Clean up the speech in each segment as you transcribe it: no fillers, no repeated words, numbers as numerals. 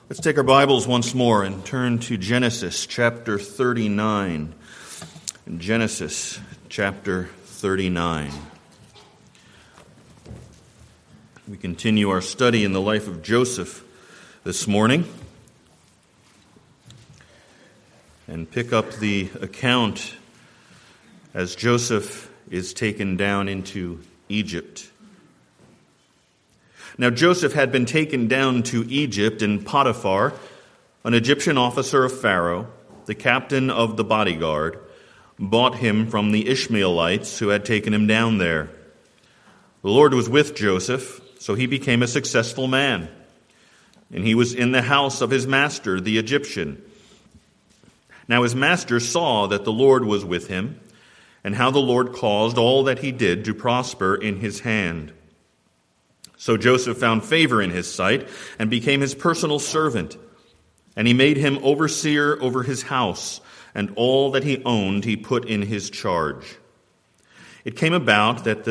Let's take our Bibles once more and turn to Genesis chapter 39. Genesis chapter 39. We continue our study in the life of Joseph this morning and pick up the account as Joseph is taken down into Egypt. Now Joseph had been taken down to Egypt, and Potiphar, an Egyptian officer of Pharaoh, the captain of the bodyguard, bought him from the Ishmaelites who had taken him down there. The Lord was with Joseph, so he became a successful man, and he was in the house of his master, the Egyptian. Now his master saw that the Lord was with him, and how the Lord caused all that he did to prosper in his hand. So Joseph found favor in his sight and became his personal servant. And he made him overseer over his house, and all that he owned he put in his charge. It came about that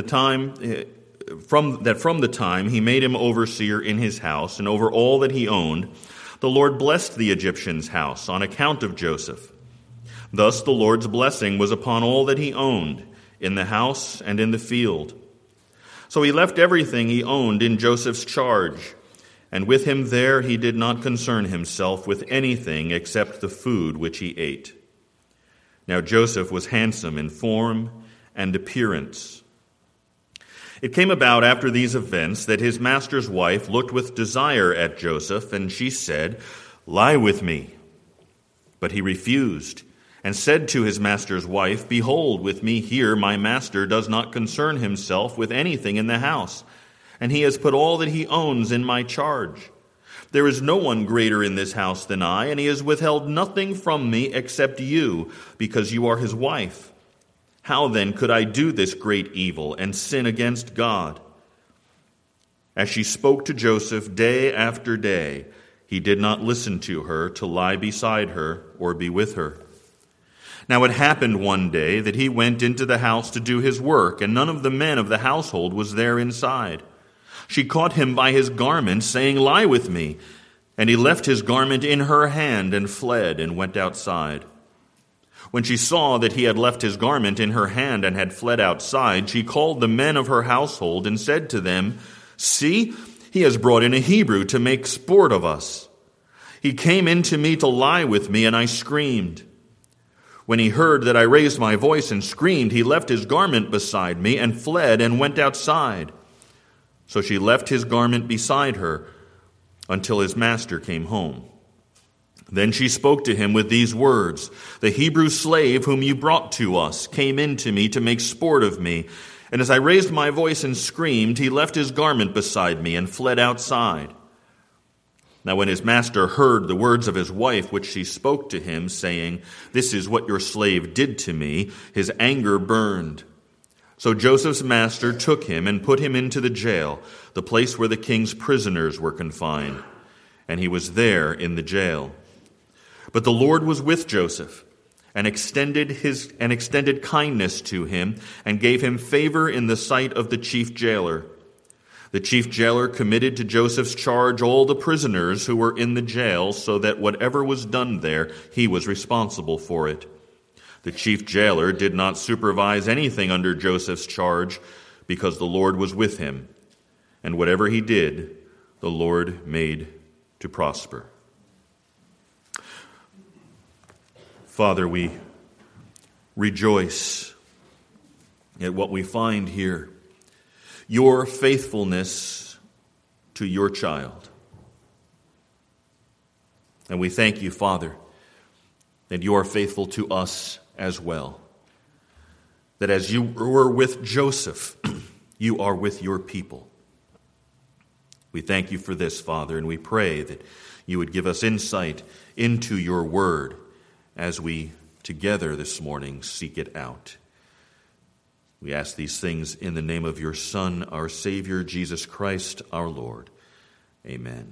from the time he made him overseer in his house and over all that he owned, the Lord blessed the Egyptian's house on account of Joseph. Thus the Lord's blessing was upon all that he owned, in the house and in the field. So he left everything he owned in Joseph's charge, and with him there he did not concern himself with anything except the food which he ate. Now Joseph was handsome in form and appearance. It came about after these events that his master's wife looked with desire at Joseph, and she said, "Lie with me." But he refused, and said to his master's wife, "Behold, with me here my master does not concern himself with anything in the house, and he has put all that he owns in my charge. There is no one greater in this house than I, and he has withheld nothing from me except you, because you are his wife. How then could I do this great evil and sin against God?" As she spoke to Joseph day after day, he did not listen to her to lie beside her or be with her. Now it happened one day that he went into the house to do his work, and none of the men of the household was there inside. She caught him by his garment, saying, "Lie with me." And he left his garment in her hand and fled and went outside. When she saw that he had left his garment in her hand and had fled outside, she called the men of her household and said to them, "See, he has brought in a Hebrew to make sport of us. He came in to me to lie with me, and I screamed. When he heard that I raised my voice and screamed, he left his garment beside me and fled and went outside." So she left his garment beside her until his master came home. Then she spoke to him with these words, "The Hebrew slave whom you brought to us came in to me to make sport of me. And as I raised my voice and screamed, he left his garment beside me and fled outside." Now when his master heard the words of his wife, which she spoke to him, saying, "This is what your slave did to me," his anger burned. So Joseph's master took him and put him into the jail, the place where the king's prisoners were confined. And he was there in the jail. But the Lord was with Joseph, and extended kindness to him, and gave him favor in the sight of the chief jailer. The chief jailer committed to Joseph's charge all the prisoners who were in the jail, so that whatever was done there, he was responsible for it. The chief jailer did not supervise anything under Joseph's charge, because the Lord was with him, and whatever he did, the Lord made to prosper. Father, we rejoice at what we find here. Your faithfulness to your child. And we thank you, Father, that you are faithful to us as well. That as you were with Joseph, you are with your people. We thank you for this, Father, and we pray that you would give us insight into your word as we together this morning seek it out. We ask these things in the name of your Son, our Savior, Jesus Christ, our Lord. Amen.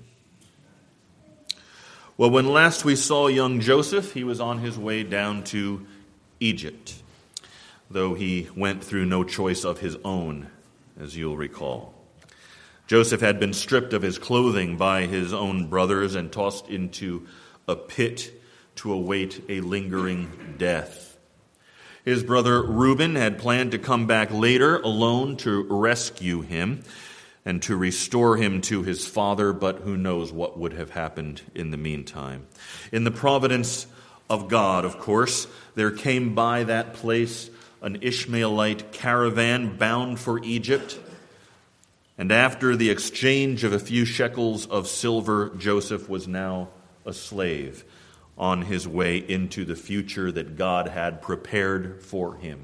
Well, when last we saw young Joseph, he was on his way down to Egypt, though he went through no choice of his own, as you'll recall. Joseph had been stripped of his clothing by his own brothers and tossed into a pit to await a lingering death. His brother Reuben had planned to come back later alone to rescue him and to restore him to his father, but who knows what would have happened in the meantime. In the providence of God, of course, there came by that place an Ishmaelite caravan bound for Egypt. And after the exchange of a few shekels of silver, Joseph was now a slave on his way into the future that God had prepared for him.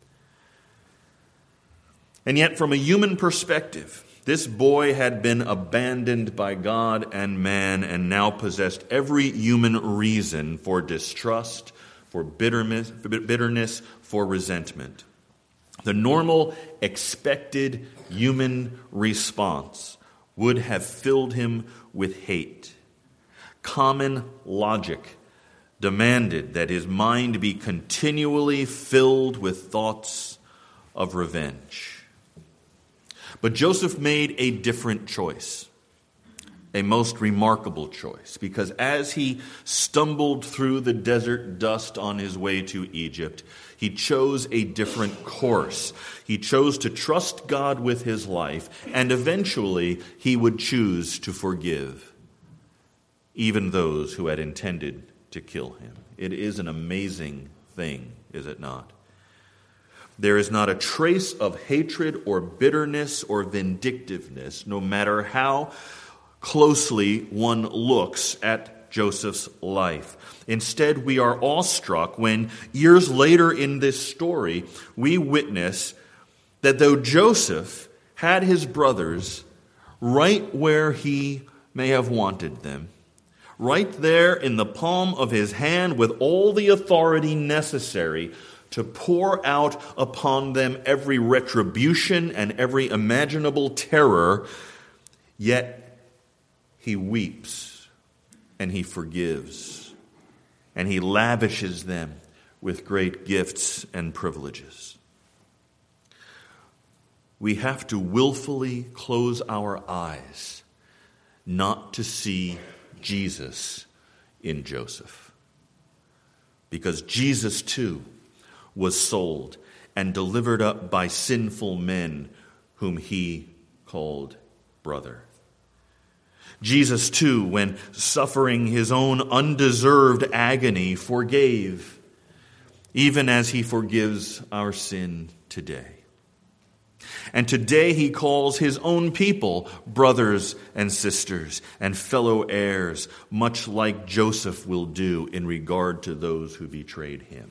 And yet, from a human perspective, this boy had been abandoned by God and man and now possessed every human reason for distrust, for bitterness, for resentment. The normal, expected human response would have filled him with hate. Common logic demanded that his mind be continually filled with thoughts of revenge. But Joseph made a different choice, a most remarkable choice, because as he stumbled through the desert dust on his way to Egypt, he chose a different course. He chose to trust God with his life, and eventually he would choose to forgive even those who had intended to kill him. It is an amazing thing, is it not? There is not a trace of hatred or bitterness or vindictiveness, no matter how closely one looks at Joseph's life. Instead, we are awestruck when, years later in this story, we witness that though Joseph had his brothers right where he may have wanted them, right there in the palm of his hand with all the authority necessary to pour out upon them every retribution and every imaginable terror, yet he weeps and he forgives and he lavishes them with great gifts and privileges. We have to willfully close our eyes not to see Jesus in Joseph, because Jesus too was sold and delivered up by sinful men whom he called brother. Jesus too, when suffering his own undeserved agony, forgave, even as he forgives our sin today. And today he calls his own people brothers and sisters and fellow heirs, much like Joseph will do in regard to those who betrayed him.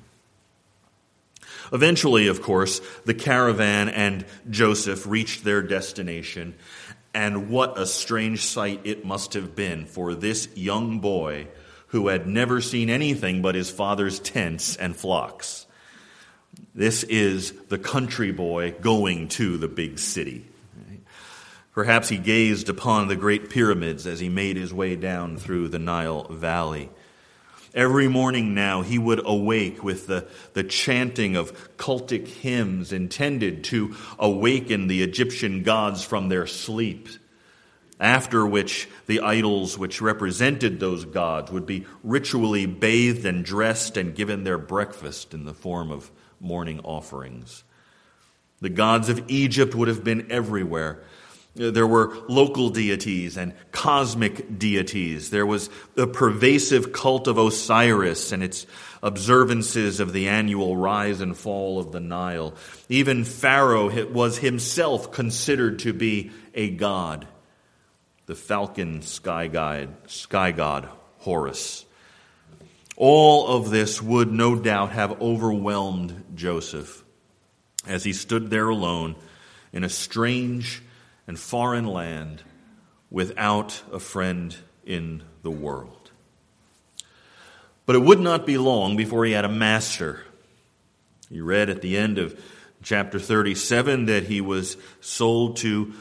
Eventually, of course, the caravan and Joseph reached their destination, and what a strange sight it must have been for this young boy who had never seen anything but his father's tents and flocks. This is the country boy going to the big city. Perhaps he gazed upon the great pyramids as he made his way down through the Nile Valley. Every morning now he would awake with the chanting of cultic hymns intended to awaken the Egyptian gods from their sleep, after which the idols which represented those gods would be ritually bathed and dressed and given their breakfast in the form of morning offerings. The gods of Egypt would have been everywhere. There were local deities and cosmic deities. There was the pervasive cult of Osiris and its observances of the annual rise and fall of the Nile. Even Pharaoh was himself considered to be a god. The falcon sky god Horus. All of this would no doubt have overwhelmed Joseph as he stood there alone in a strange and foreign land without a friend in the world. But it would not be long before he had a master. You read at the end of chapter 37 that he was sold to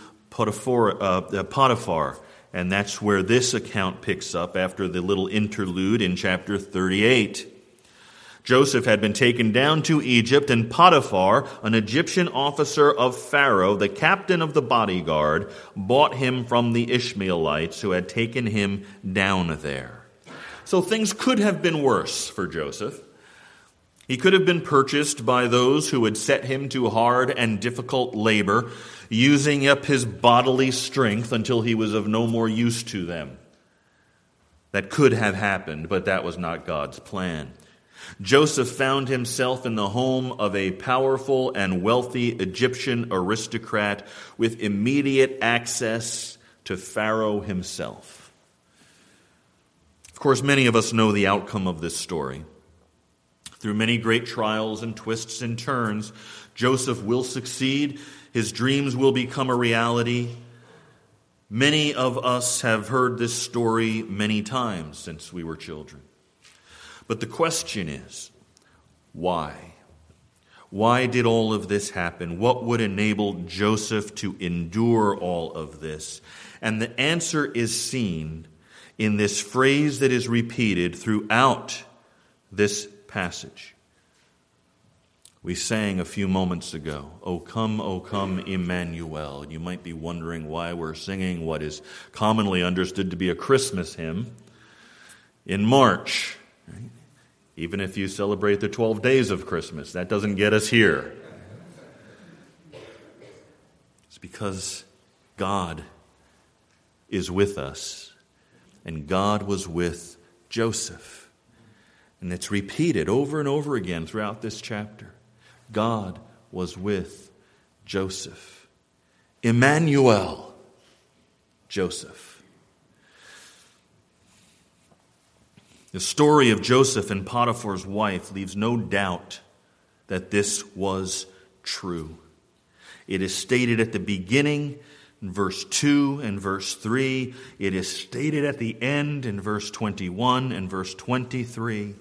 Potiphar, and that's where this account picks up after the little interlude in chapter 38. Joseph had been taken down to Egypt, and Potiphar, an Egyptian officer of Pharaoh, the captain of the bodyguard, bought him from the Ishmaelites who had taken him down there. So things could have been worse for Joseph. He could have been purchased by those who had set him to hard and difficult labor, using up his bodily strength until he was of no more use to them. That could have happened, but that was not God's plan. Joseph found himself in the home of a powerful and wealthy Egyptian aristocrat with immediate access to Pharaoh himself. Of course, many of us know the outcome of this story. Through many great trials and twists and turns, Joseph will succeed. His dreams will become a reality. Many of us have heard this story many times since we were children. But the question is, why? Why did all of this happen? What would enable Joseph to endure all of this? And the answer is seen in this phrase that is repeated throughout this passage. We sang a few moments ago, O come, Emmanuel. You might be wondering why we're singing what is commonly understood to be a Christmas hymn in March. Right? Even if you celebrate the 12 days of Christmas, that doesn't get us here. It's because God is with us, and God was with Joseph. And it's repeated over and over again throughout this chapter. God was with Joseph. Emmanuel, Joseph. The story of Joseph and Potiphar's wife leaves no doubt that this was true. It is stated at the beginning in verse 2 and verse 3. It is stated at the end in verse 21 and verse 23.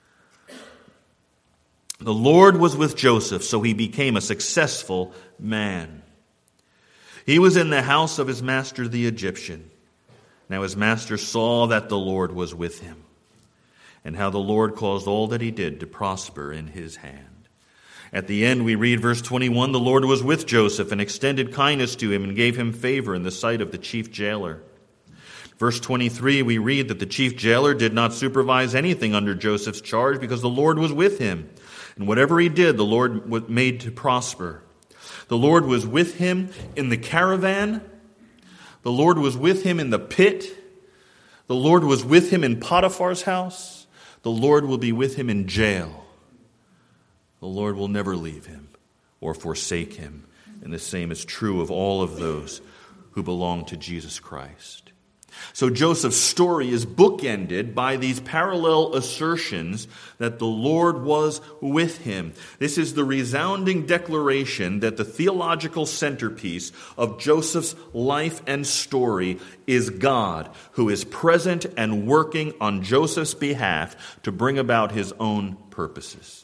The Lord was with Joseph, so he became a successful man. He was in the house of his master the Egyptian. Now his master saw that the Lord was with him, and how the Lord caused all that he did to prosper in his hand. At the end we read verse 21, the Lord was with Joseph and extended kindness to him and gave him favor in the sight of the chief jailer. Verse 23 we read that the chief jailer did not supervise anything under Joseph's charge because the Lord was with him. And whatever he did, the Lord made to prosper. The Lord was with him in the caravan. The Lord was with him in the pit. The Lord was with him in Potiphar's house. The Lord will be with him in jail. The Lord will never leave him or forsake him. And the same is true of all of those who belong to Jesus Christ. So Joseph's story is bookended by these parallel assertions that the Lord was with him. This is the resounding declaration that the theological centerpiece of Joseph's life and story is God, who is present and working on Joseph's behalf to bring about his own purposes.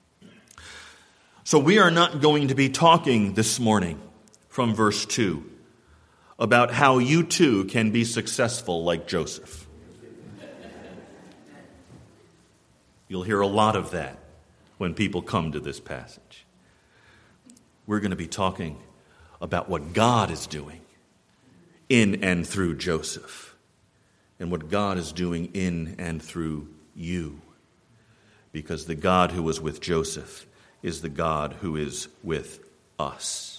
So we are not going to be talking this morning from verse 2 about how you too can be successful like Joseph. You'll hear a lot of that when people come to this passage. We're going to be talking about what God is doing in and through Joseph, and what God is doing in and through you. Because the God who was with Joseph is the God who is with us.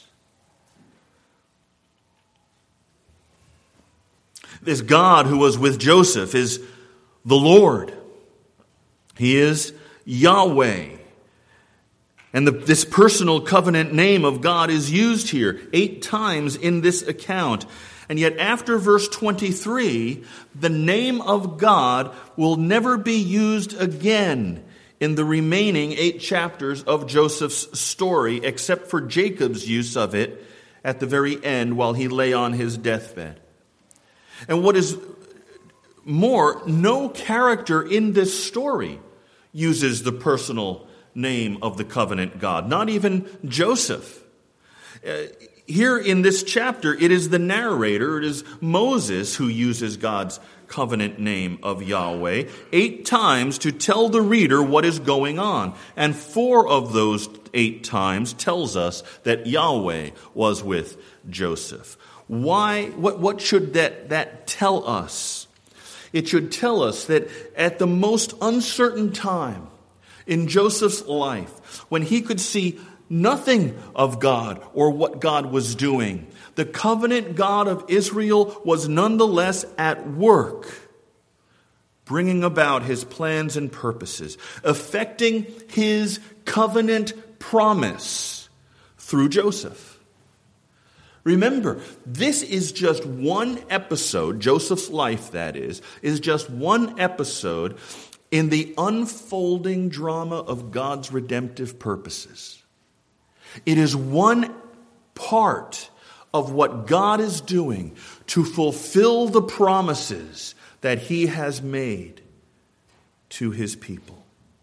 This God who was with Joseph is the Lord. He is Yahweh. And this personal covenant name of God is used here 8 times in this account. And yet after verse 23, the name of God will never be used again in the remaining 8 chapters of Joseph's story, except for Jacob's use of it at the very end while he lay on his deathbed. And what is more, no character in this story uses the personal name of the covenant God, not even Joseph. here in this chapter, it is the narrator, it is Moses who uses God's covenant name of Yahweh 8 times to tell the reader what is going on. And 4 of those 8 times tells us that Yahweh was with Joseph. Why? What should that tell us? It should tell us that at the most uncertain time in Joseph's life, when he could see nothing of God or what God was doing, the covenant God of Israel was nonetheless at work, bringing about his plans and purposes, affecting his covenant promise through Joseph. Remember, this is just one episode, Joseph's life that is just one episode in the unfolding drama of God's redemptive purposes. It is one part of what God is doing to fulfill the promises that he has made to his people.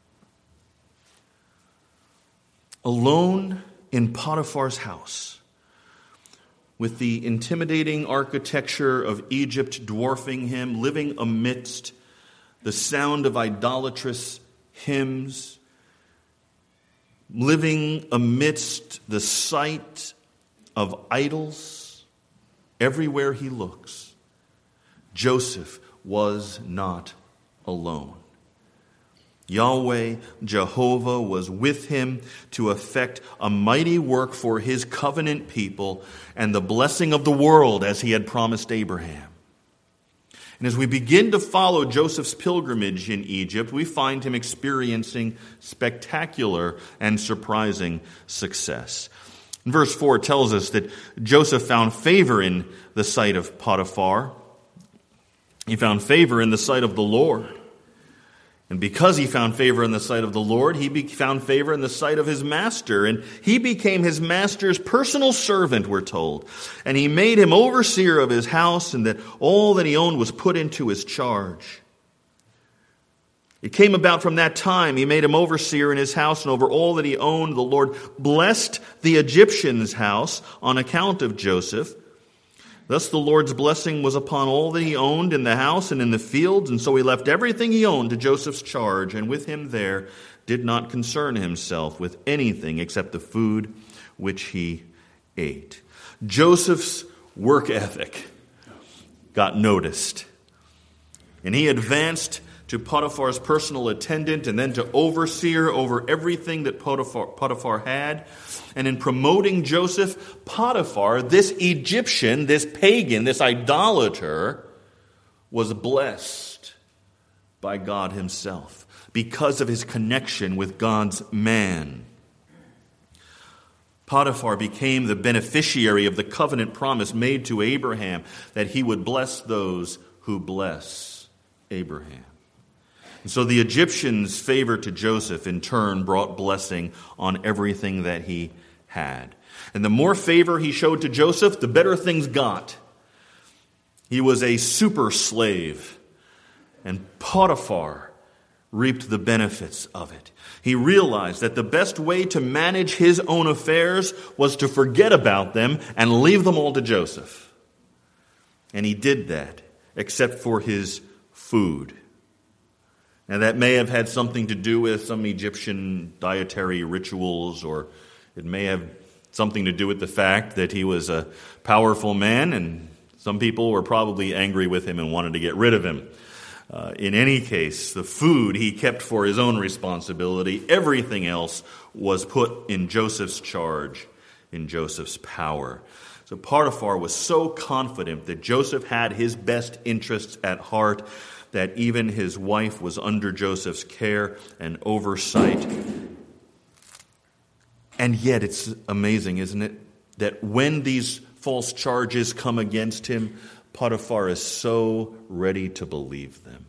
Alone in Potiphar's house, with the intimidating architecture of Egypt dwarfing him, living amidst the sound of idolatrous hymns, living amidst the sight of idols everywhere he looks, Joseph was not alone. Yahweh, Jehovah, was with him to effect a mighty work for his covenant people and the blessing of the world as he had promised Abraham. And as we begin to follow Joseph's pilgrimage in Egypt, we find him experiencing spectacular and surprising success. And verse 4 tells us that Joseph found favor in the sight of Potiphar. He found favor in the sight of the Lord. And because he found favor in the sight of the Lord, he found favor in the sight of his master. And he became his master's personal servant, we're told. And he made him overseer of his house, and that all that he owned was put into his charge. It came about from that time, he made him overseer in his house, and over all that he owned, the Lord blessed the Egyptian's house on account of Joseph. Thus the Lord's blessing was upon all that he owned in the house and in the fields, and so he left everything he owned to Joseph's charge, and with him there did not concern himself with anything except the food which he ate. Joseph's work ethic got noticed, and he advanced to Potiphar's personal attendant and then to overseer over everything that Potiphar had. And in promoting Joseph, Potiphar, this Egyptian, this pagan, this idolater, was blessed by God himself because of his connection with God's man. Potiphar became the beneficiary of the covenant promise made to Abraham that he would bless those who bless Abraham. And so the Egyptians' favor to Joseph in turn brought blessing on everything that he had. And the more favor he showed to Joseph, the better things got. He was a super slave, and Potiphar reaped the benefits of it. He realized that the best way to manage his own affairs was to forget about them and leave them all to Joseph. And he did that, except for his food. Now, that may have had something to do with some Egyptian dietary rituals, or it may have something to do with the fact that he was a powerful man, and some people were probably angry with him and wanted to get rid of him. In any case, the food he kept for his own responsibility. Everything else was put in Joseph's charge, in Joseph's power. So Potiphar was so confident that Joseph had his best interests at heart that even his wife was under Joseph's care and oversight. And yet it's amazing, isn't it, that when these false charges come against him, Potiphar is so ready to believe them.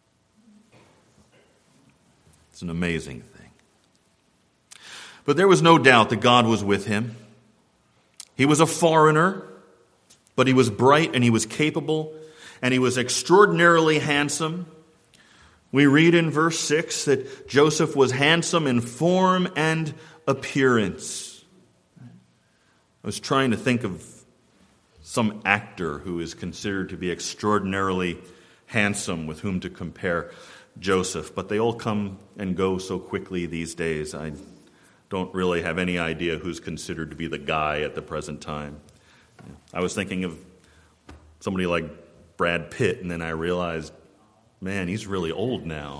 It's an amazing thing. But there was no doubt that God was with him. He was a foreigner, but he was bright and he was capable, and he was extraordinarily handsome. We read in verse 6 that Joseph was handsome in form and appearance. was trying to think of some actor who is considered to be extraordinarily handsome with whom to compare Joseph, but they all come and go so quickly these days. I don't really have any idea who's considered to be the guy at the present time. I was thinking of somebody like Brad Pitt, and then I realized, man, he's really old now.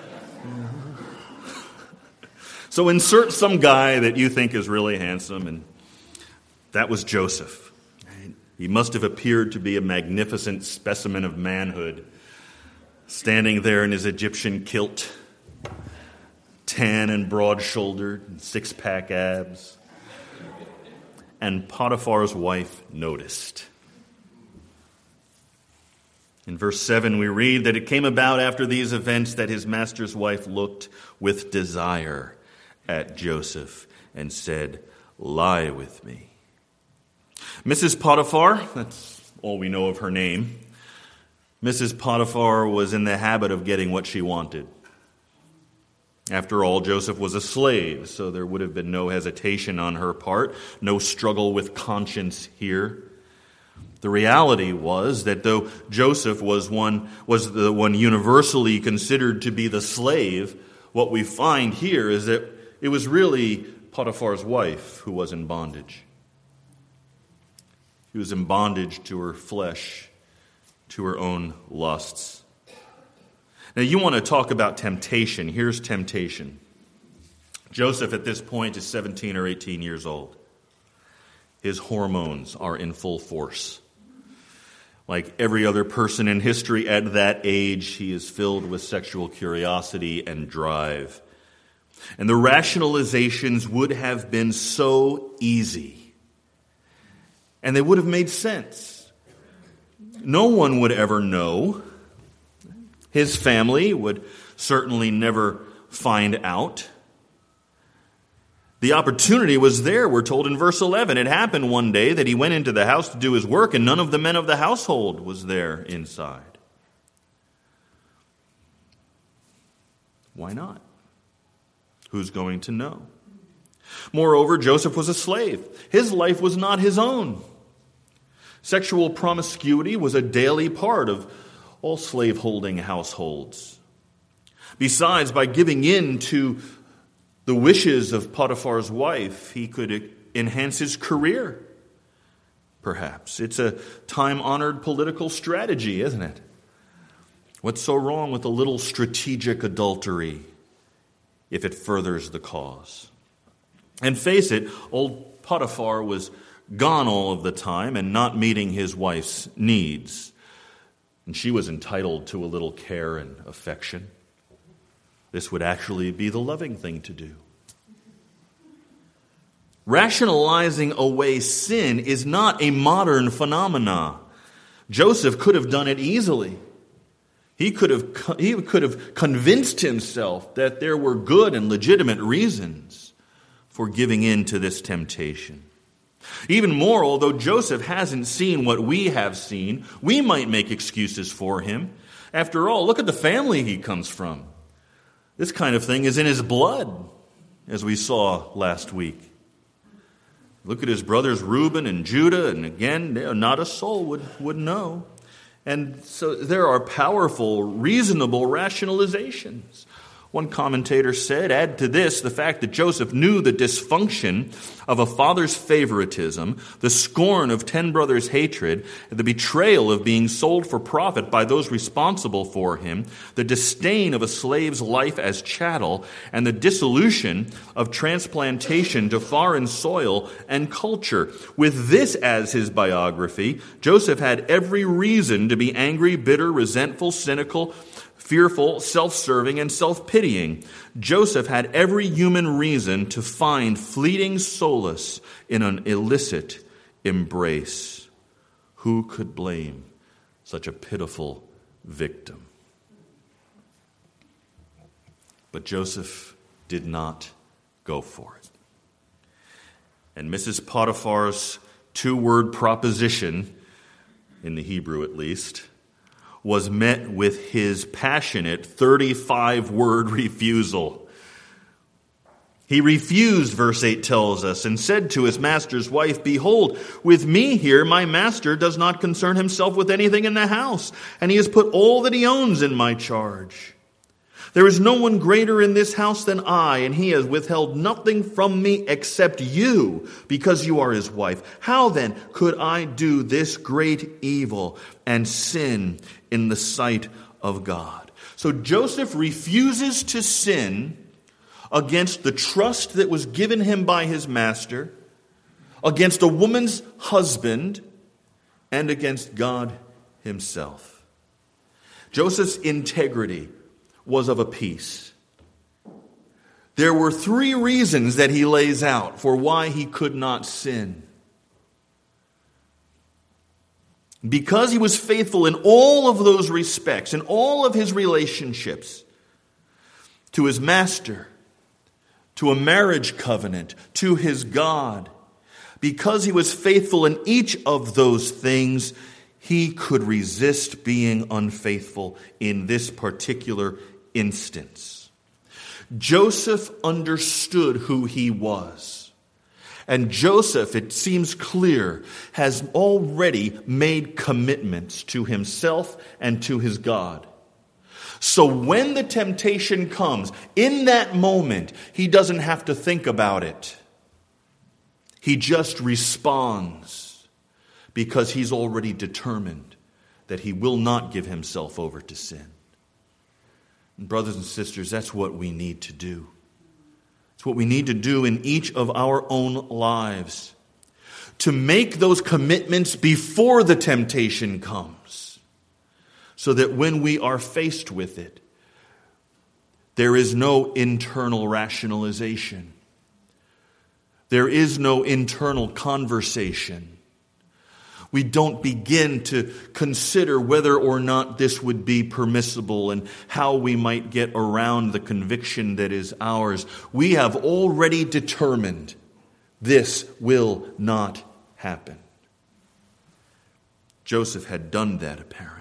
So insert some guy that you think is really handsome, and that was Joseph. He must have appeared to be a magnificent specimen of manhood, standing there in his Egyptian kilt, tan and broad-shouldered, six-pack abs. And Potiphar's wife noticed. In verse 7, we read that it came about after these events that his master's wife looked with desire at Joseph and said, "Lie with me." Mrs. Potiphar, that's all we know of her name, Mrs. Potiphar was in the habit of getting what she wanted. After all, Joseph was a slave, so there would have been no hesitation on her part, no struggle with conscience here. The reality was that though Joseph was the one universally considered to be the slave, what we find here is that it was really Potiphar's wife who was in bondage. She was in bondage to her flesh, to her own lusts. Now, you want to talk about temptation. Here's temptation. Joseph at this point is 17 or 18 years old. His hormones are in full force. Like every other person in history at that age, he is filled with sexual curiosity and drive. And the rationalizations would have been so easy. And they would have made sense. No one would ever know. His family would certainly never find out. The opportunity was there, we're told in verse 11. It happened one day that he went into the house to do his work, and none of the men of the household was there inside. Why not? Who's going to know? Moreover, Joseph was a slave. His life was not his own. Sexual promiscuity was a daily part of all slave-holding households. Besides, by giving in to the wishes of Potiphar's wife, he could enhance his career, perhaps. It's a time-honored political strategy, isn't it? What's so wrong with a little strategic adultery if it furthers the cause? And face it, old Potiphar was gone all of the time and not meeting his wife's needs. And she was entitled to a little care and affection. This would actually be the loving thing to do. Rationalizing away sin is not a modern phenomenon. Joseph could have done it easily. He could have convinced himself that there were good and legitimate reasons for giving in to this temptation. Even more, although Joseph hasn't seen what we have seen, we might make excuses for him. After all, look at the family he comes from. This kind of thing is in his blood, as we saw last week. Look at his brothers Reuben and Judah, and again, not a soul would know. And so there are powerful, reasonable rationalizations. One commentator said, add to this the fact that Joseph knew the dysfunction of a father's favoritism, the scorn of 10 brothers' hatred, the betrayal of being sold for profit by those responsible for him, the disdain of a slave's life as chattel, and the dissolution of transplantation to foreign soil and culture. With this as his biography, Joseph had every reason to be angry, bitter, resentful, cynical, fearful, self-serving, and self-pitying. Joseph had every human reason to find fleeting solace in an illicit embrace. Who could blame such a pitiful victim? But Joseph did not go for it. And Mrs. Potiphar's 2-word proposition, in the Hebrew at least, was met with his passionate 35-word refusal. He refused, verse 8 tells us, and said to his master's wife, "Behold, with me here my master does not concern himself with anything in the house, and he has put all that he owns in my charge. There is no one greater in this house than I, and he has withheld nothing from me except you, because you are his wife. How then could I do this great evil and sin in the sight of God?" So Joseph refuses to sin against the trust that was given him by his master, against a woman's husband, and against God himself. Joseph's integrity was of a piece. There were 3 reasons that he lays out for why he could not sin. Because he was faithful in all of those respects, in all of his relationships, to his master, to a marriage covenant, to his God. Because he was faithful in each of those things, he could resist being unfaithful in this particular instance. Joseph understood who he was. And Joseph, it seems clear, has already made commitments to himself and to his God. So when the temptation comes, in that moment, he doesn't have to think about it. He just responds because he's already determined that he will not give himself over to sin. And brothers and sisters, that's what we need to do. It's what we need to do in each of our own lives, to make those commitments before the temptation comes, so that when we are faced with it, there is no internal rationalization. There is no internal conversation. We don't begin to consider whether or not this would be permissible and how we might get around the conviction that is ours. We have already determined this will not happen. Joseph had done that, apparently.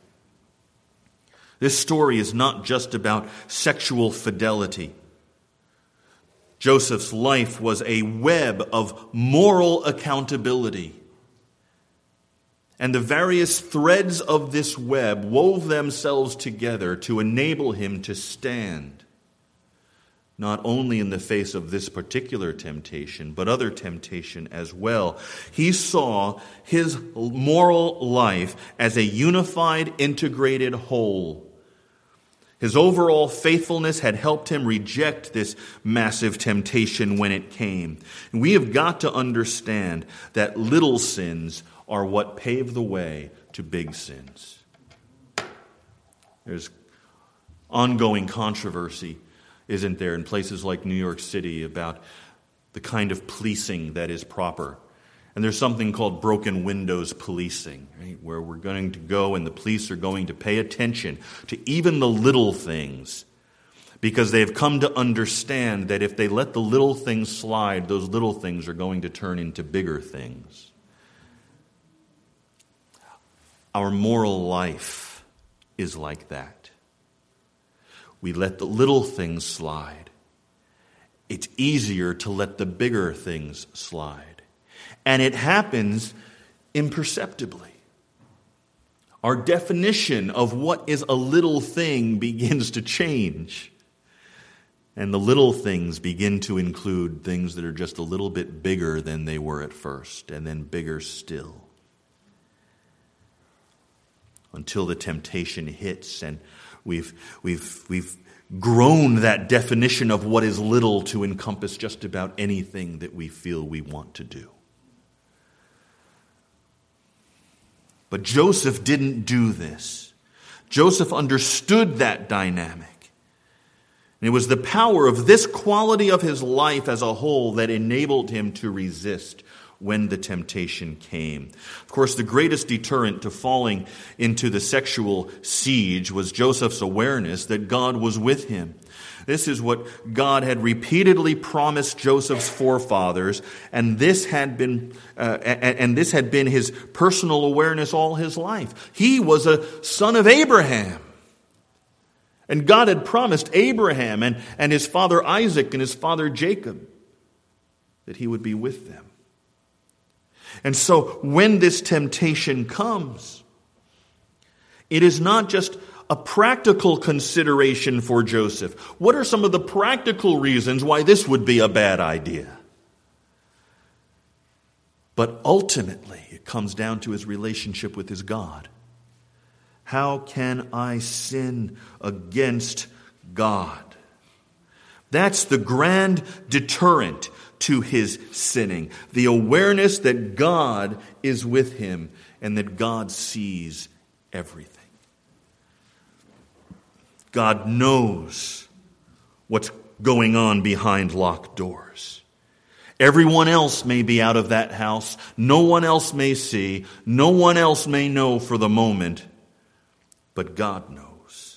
This story is not just about sexual fidelity. Joseph's life was a web of moral accountability. And the various threads of this web wove themselves together to enable him to stand, not only in the face of this particular temptation, but other temptation as well. He saw his moral life as a unified, integrated whole. His overall faithfulness had helped him reject this massive temptation when it came. And we have got to understand that little sins are what pave the way to big sins. There's ongoing controversy, isn't there, in places like New York City about the kind of policing that is proper. And there's something called broken windows policing, right, where we're going to go and the police are going to pay attention to even the little things, because they have come to understand that if they let the little things slide, those little things are going to turn into bigger things. Our moral life is like that. We let the little things slide. It's easier to let the bigger things slide. And it happens imperceptibly. Our definition of what is a little thing begins to change. And the little things begin to include things that are just a little bit bigger than they were at first, and then bigger still. Until the temptation hits and we've grown that definition of what is little to encompass just about anything that we feel we want to do. But Joseph didn't do this. Joseph understood that dynamic. And it was the power of this quality of his life as a whole that enabled him to resist when the temptation came. Of course, the greatest deterrent to falling into the sexual siege was Joseph's awareness that God was with him. This is what God had repeatedly promised Joseph's forefathers, and this had been his personal awareness all his life. He was a son of Abraham, And God had promised Abraham and his father Isaac and his father Jacob that he would be with them. And so when this temptation comes, it is not just a practical consideration for Joseph. What are some of the practical reasons why this would be a bad idea? But ultimately, it comes down to his relationship with his God. How can I sin against God? That's the grand deterrent to his sinning. The awareness that God is with him and that God sees everything. God knows what's going on behind locked doors. Everyone else may be out of that house. No one else may see. No one else may know for the moment. But God knows.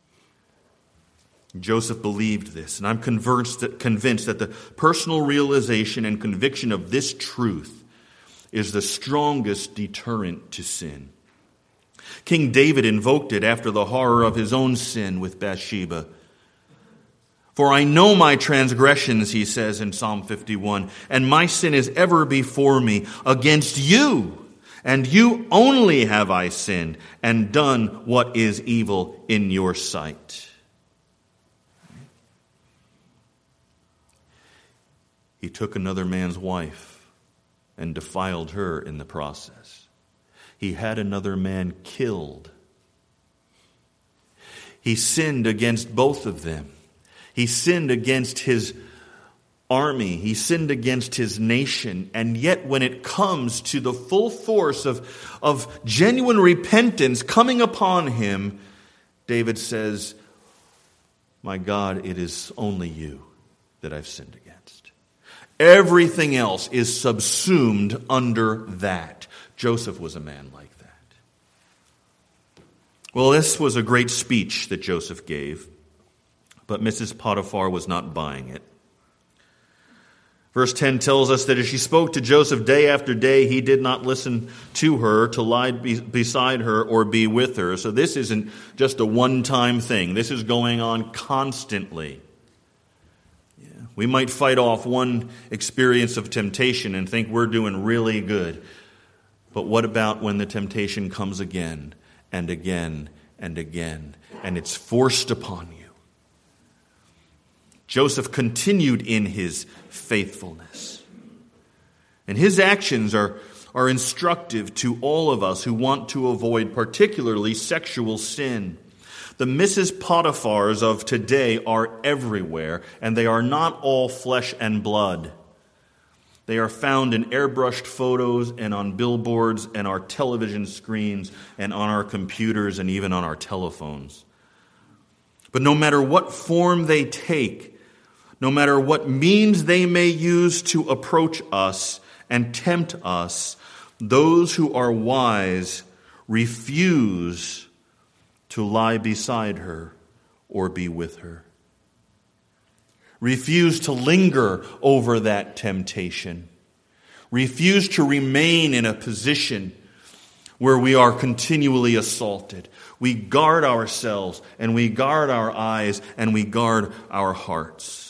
Joseph believed this, and I'm convinced that the personal realization and conviction of this truth is the strongest deterrent to sin. King David invoked it after the horror of his own sin with Bathsheba. For I know my transgressions, he says in Psalm 51, and my sin is ever before me. Against you, and you only have I sinned and done what is evil in your sight. He took another man's wife and defiled her in the process. He had another man killed. He sinned against both of them. He sinned against his army. He sinned against his nation. And yet when it comes to the full force of genuine repentance coming upon him, David says, my God, it is only you that I've sinned against. Everything else is subsumed under that. Joseph was a man like that. Well, this was a great speech that Joseph gave, but Mrs. Potiphar was not buying it. Verse 10 tells us that as she spoke to Joseph day after day, he did not listen to her, to lie beside her, or be with her. So this isn't just a one-time thing. This is going on constantly. Yeah. We might fight off one experience of temptation and think we're doing really good. But what about when the temptation comes again and again and again, and it's forced upon you? Joseph continued in his faithfulness. And his actions are instructive to all of us who want to avoid particularly sexual sin. The Mrs. Potiphars of today are everywhere, and they are not all flesh and blood. They are found in airbrushed photos and on billboards and our television screens and on our computers and even on our telephones. But no matter what form they take, no matter what means they may use to approach us and tempt us, those who are wise refuse to lie beside her or be with her. Refuse to linger over that temptation. Refuse to remain in a position where we are continually assaulted. We guard ourselves and we guard our eyes and we guard our hearts.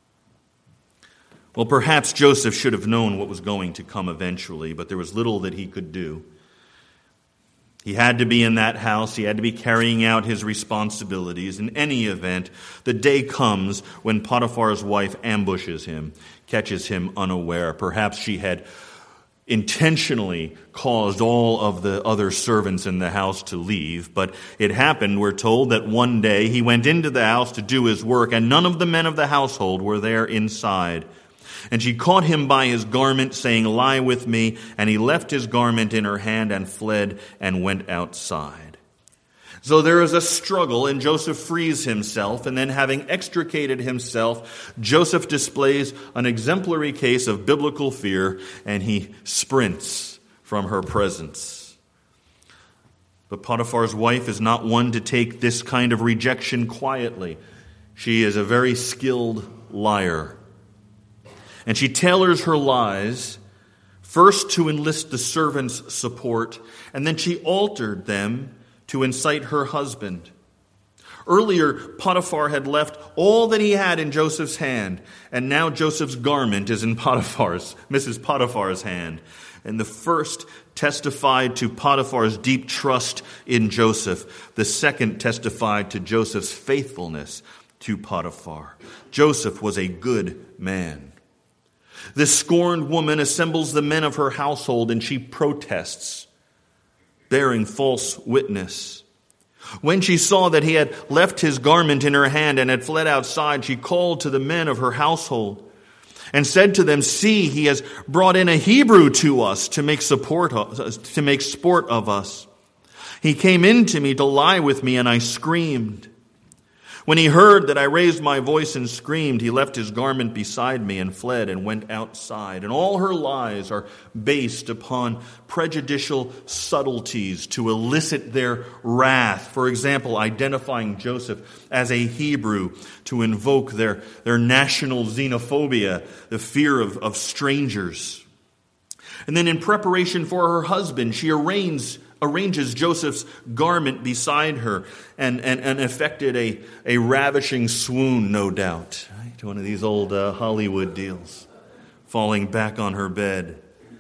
Well, perhaps Joseph should have known what was going to come eventually, but there was little that he could do. He had to be in that house. He had to be carrying out his responsibilities. In any event, the day comes when Potiphar's wife ambushes him, catches him unaware. Perhaps she had intentionally caused all of the other servants in the house to leave, but it happened, we're told, that one day he went into the house to do his work, and none of the men of the household were there inside. And she caught him by his garment, saying, "Lie with me." And he left his garment in her hand and fled and went outside. So there is a struggle, and Joseph frees himself. And then, having extricated himself, Joseph displays an exemplary case of biblical fear, and he sprints from her presence. But Potiphar's wife is not one to take this kind of rejection quietly. She is a very skilled liar. And she tailors her lies first to enlist the servants' support, and then she altered them to incite her husband. Earlier, Potiphar had left all that he had in Joseph's hand, and now Joseph's garment is in Mrs. Potiphar's hand. And the first testified to Potiphar's deep trust in Joseph. The second testified to Joseph's faithfulness to Potiphar. Joseph was a good man. This scorned woman assembles the men of her household, and she protests, bearing false witness. When she saw that he had left his garment in her hand and had fled outside, she called to the men of her household and said to them, "See, he has brought in a Hebrew to us to make sport of us. He came in to me to lie with me, and I screamed. When he heard that I raised my voice and screamed, he left his garment beside me and fled and went outside." And all her lies are based upon prejudicial subtleties to elicit their wrath. For example, identifying Joseph as a Hebrew to invoke their national xenophobia, the fear of strangers. And then in preparation for her husband, she arranges Joseph's garment beside her and effected a ravishing swoon, no doubt. Right? One of these old Hollywood deals, falling back on her bed.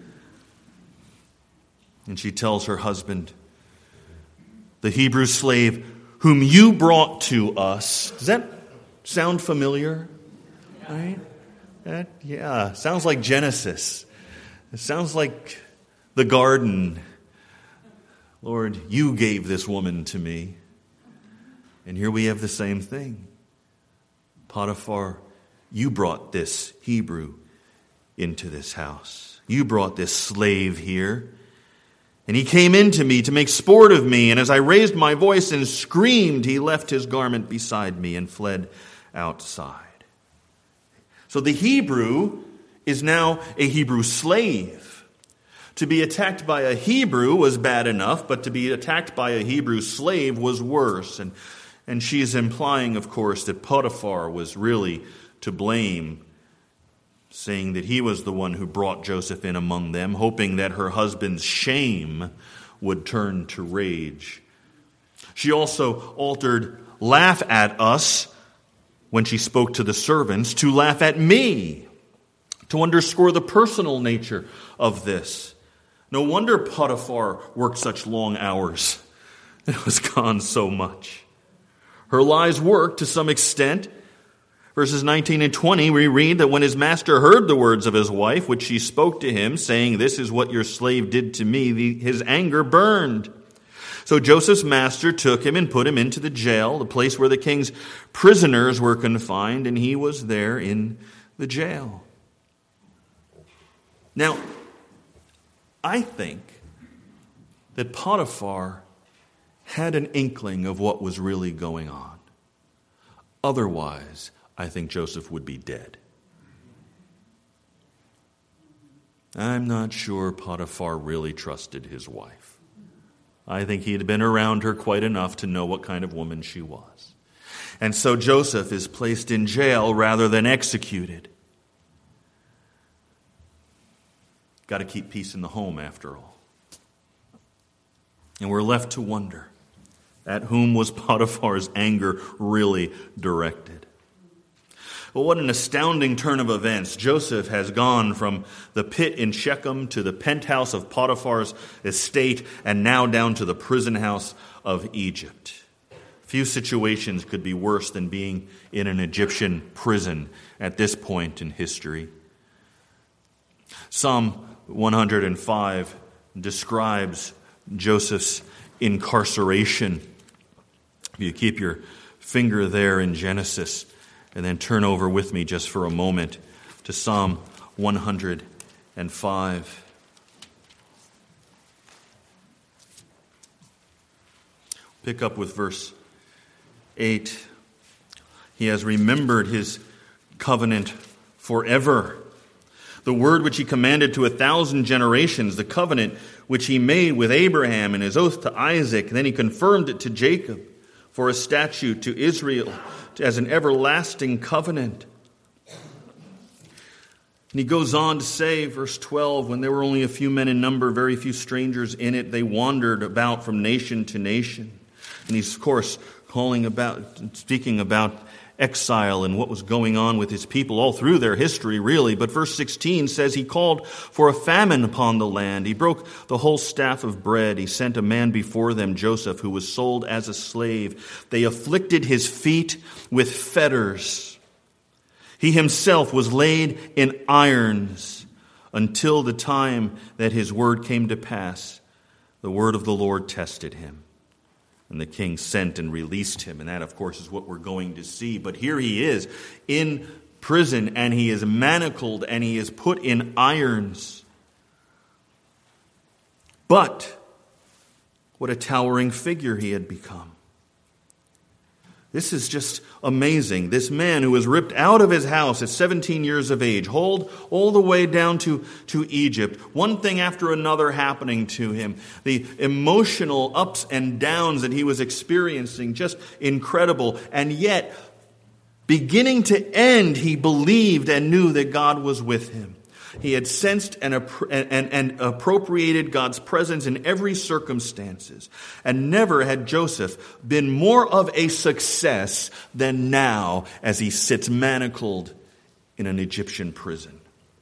And she tells her husband, "The Hebrew slave whom you brought to us." Does that sound familiar? Right? Sounds like Genesis. It sounds like the garden. "Lord, you gave this woman to me." And here we have the same thing. "Potiphar, you brought this Hebrew into this house. You brought this slave here. And he came in to me to make sport of me. And as I raised my voice and screamed, he left his garment beside me and fled outside." So the Hebrew is now a Hebrew slave. To be attacked by a Hebrew was bad enough, but to be attacked by a Hebrew slave was worse. And she is implying, of course, that Potiphar was really to blame, saying that he was the one who brought Joseph in among them, hoping that her husband's shame would turn to rage. She also altered "laugh at us" when she spoke to the servants to "laugh at me," to underscore the personal nature of this. No wonder Potiphar worked such long hours and was gone so much. Her lies worked to some extent. Verses 19 and 20, we read that when his master heard the words of his wife, which she spoke to him, saying, "This is what your slave did to me," his anger burned. So Joseph's master took him and put him into the jail, the place where the king's prisoners were confined, and he was there in the jail. Now, I think that Potiphar had an inkling of what was really going on. Otherwise, I think Joseph would be dead. I'm not sure Potiphar really trusted his wife. I think he had been around her quite enough to know what kind of woman she was. And so Joseph is placed in jail rather than executed. Got to keep peace in the home, after all. And we're left to wonder, at whom was Potiphar's anger really directed? Well, what an astounding turn of events. Joseph has gone from the pit in Shechem to the penthouse of Potiphar's estate, and now down to the prison house of Egypt. Few situations could be worse than being in an Egyptian prison at this point in history. Psalm 105 describes Joseph's incarceration. If you keep your finger there in Genesis and then turn over with me just for a moment to Psalm 105. Pick up with verse 8. He has remembered his covenant forever. The word which he commanded to 1,000 generations, the covenant which he made with Abraham and his oath to Isaac. And then he confirmed it to Jacob for a statute, to Israel as an everlasting covenant. And he goes on to say, verse 12, when there were only a few men in number, very few strangers in it, they wandered about from nation to nation. And he's, of course, speaking about exile and what was going on with his people all through their history, really. But verse 16 says he called for a famine upon the land. He broke the whole staff of bread. He sent a man before them, Joseph, who was sold as a slave. They afflicted his feet with fetters. He himself was laid in irons until the time that his word came to pass. The word of the Lord tested him. And the king sent and released him. And that, of course, is what we're going to see. But here he is in prison, and he is manacled, and he is put in irons. But what a towering figure he had become. This is just amazing. This man who was ripped out of his house at 17 years of age, hauled all the way down to Egypt, one thing after another happening to him, the emotional ups and downs that he was experiencing, just incredible. And yet, beginning to end, he believed and knew that God was with him. He had sensed and appropriated God's presence in every circumstances. And never had Joseph been more of a success than now as he sits manacled in an Egyptian prison.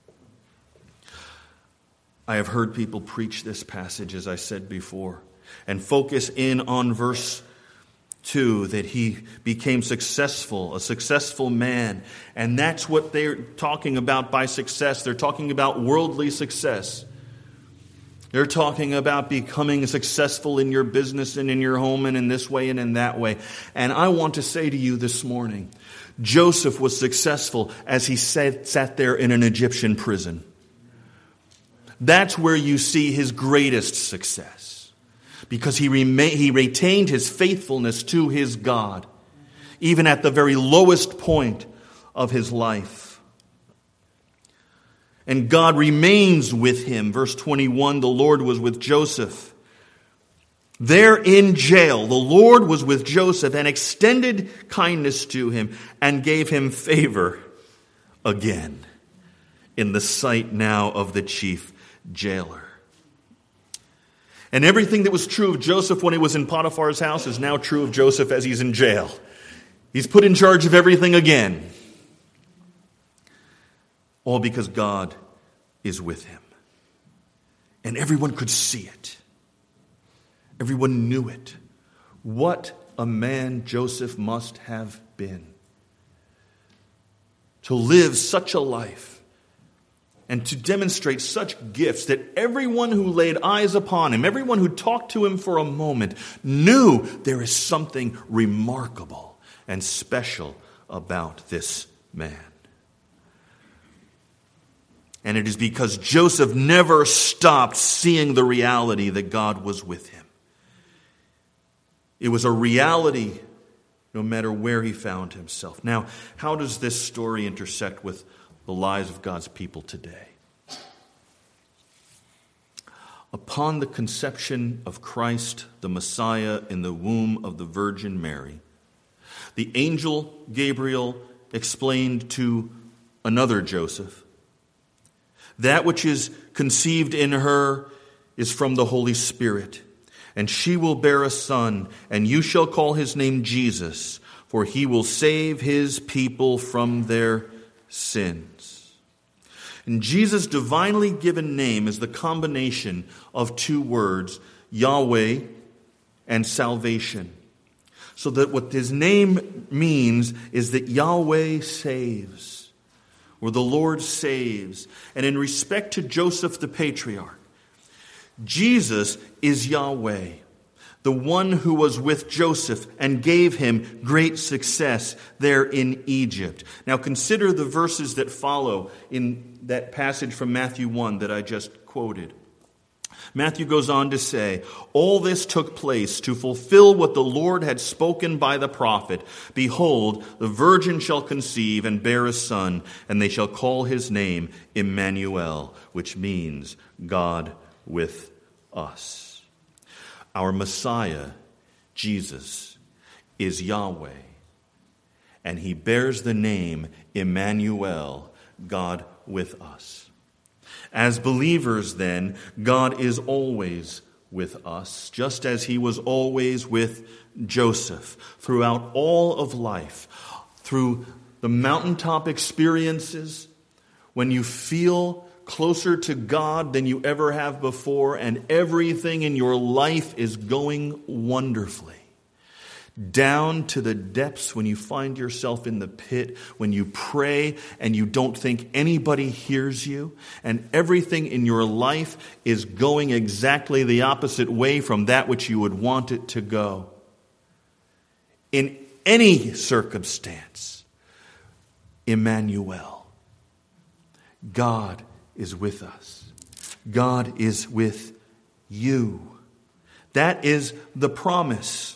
I have heard people preach this passage, as I said before, and focus in on verse 2, that he became successful, a successful man. And that's what they're talking about by success. They're talking about worldly success. They're talking about becoming successful in your business and in your home and in this way and in that way. And I want to say to you this morning, Joseph was successful as he sat there in an Egyptian prison. That's where you see his greatest success. Because he retained his faithfulness to his God, even at the very lowest point of his life. And God remains with him. Verse 21, the Lord was with Joseph. There in jail, the Lord was with Joseph and extended kindness to him and gave him favor again in the sight now of the chief jailer. And everything that was true of Joseph when he was in Potiphar's house is now true of Joseph as he's in jail. He's put in charge of everything again. All because God is with him. And everyone could see it. Everyone knew it. What a man Joseph must have been. To live such a life. And to demonstrate such gifts that everyone who laid eyes upon him, everyone who talked to him for a moment, knew there is something remarkable and special about this man. And it is because Joseph never stopped seeing the reality that God was with him. It was a reality no matter where he found himself. Now, how does this story intersect with the lives of God's people today? Upon the conception of Christ, the Messiah, in the womb of the Virgin Mary, the angel Gabriel explained to another Joseph, that which is conceived in her is from the Holy Spirit, and she will bear a son, and you shall call his name Jesus, for he will save his people from their sins. And Jesus' divinely given name is the combination of two words, Yahweh and salvation. So that what his name means is that Yahweh saves, or the Lord saves. And in respect to Joseph the patriarch, Jesus is Yahweh, the one who was with Joseph and gave him great success there in Egypt. Now consider the verses that follow in that passage from Matthew 1 that I just quoted. Matthew goes on to say, all this took place to fulfill what the Lord had spoken by the prophet. Behold, the virgin shall conceive and bear a son, and they shall call his name Emmanuel, which means God with us. Our Messiah, Jesus, is Yahweh, and he bears the name Emmanuel, God with us. As believers, then, God is always with us, just as he was always with Joseph throughout all of life, through the mountaintop experiences, when you feel closer to God than you ever have before, and everything in your life is going wonderfully, down to the depths when you find yourself in the pit, when you pray and you don't think anybody hears you, and everything in your life is going exactly the opposite way from that which you would want it to go. In any circumstance, Emmanuel, God is with us. God is with you. That is the promise.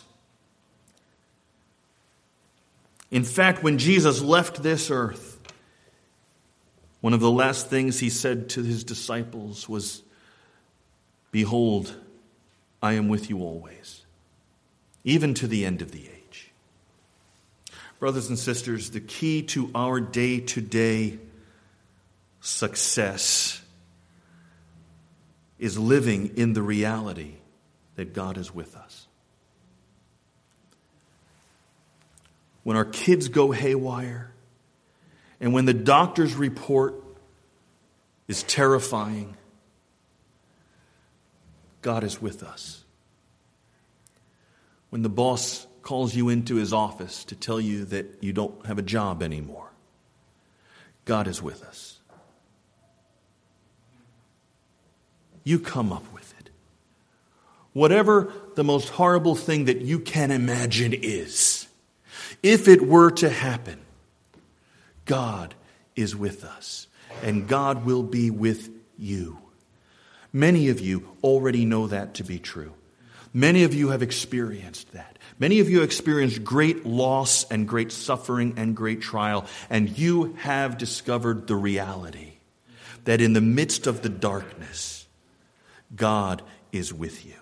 In fact, when Jesus left this earth, one of the last things he said to his disciples was, "Behold, I am with you always, even to the end of the age." Brothers and sisters, the key to our day-to-day success is living in the reality that God is with us. When our kids go haywire, and when the doctor's report is terrifying, God is with us. When the boss calls you into his office to tell you that you don't have a job anymore, God is with us. You come up with it. Whatever the most horrible thing that you can imagine is, if it were to happen, God is with us, and God will be with you. Many of you already know that to be true. Many of you have experienced that. Many of you have experienced great loss and great suffering and great trial, and you have discovered the reality that in the midst of the darkness, God is with you.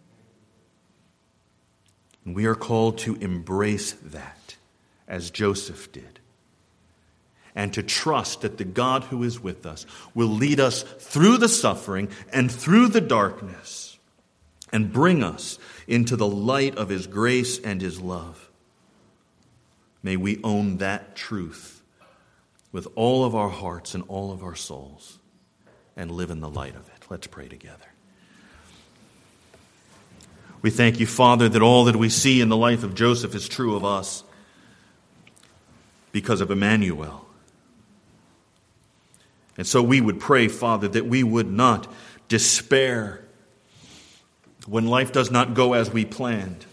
And we are called to embrace that, as Joseph did, and to trust that the God who is with us will lead us through the suffering and through the darkness and bring us into the light of his grace and his love. May we own that truth with all of our hearts and all of our souls and live in the light of it. Let's pray together. We thank you, Father, that all that we see in the life of Joseph is true of us because of Emmanuel. And so we would pray, Father, that we would not despair when life does not go as we planned.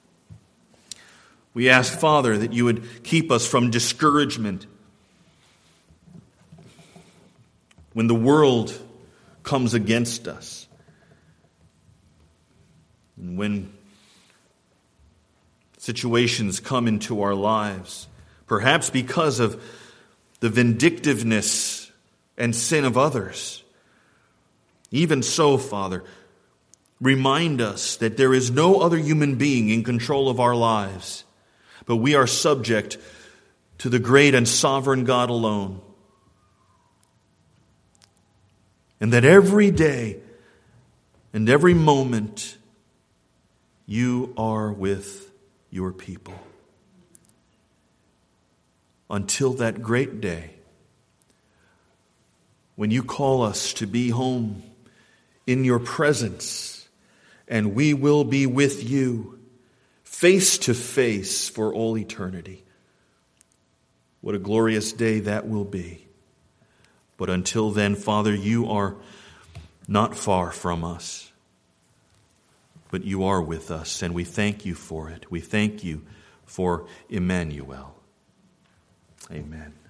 We ask, Father, that you would keep us from discouragement when the world comes against us. And when situations come into our lives, perhaps because of the vindictiveness and sin of others, even so, Father, remind us that there is no other human being in control of our lives, but we are subject to the great and sovereign God alone. And that every day and every moment you are with your people. Until that great day when you call us to be home in your presence, and we will be with you face to face for all eternity. What a glorious day that will be. But until then, Father, you are not far from us, but you are with us, and we thank you for it. We thank you for Emmanuel. Amen.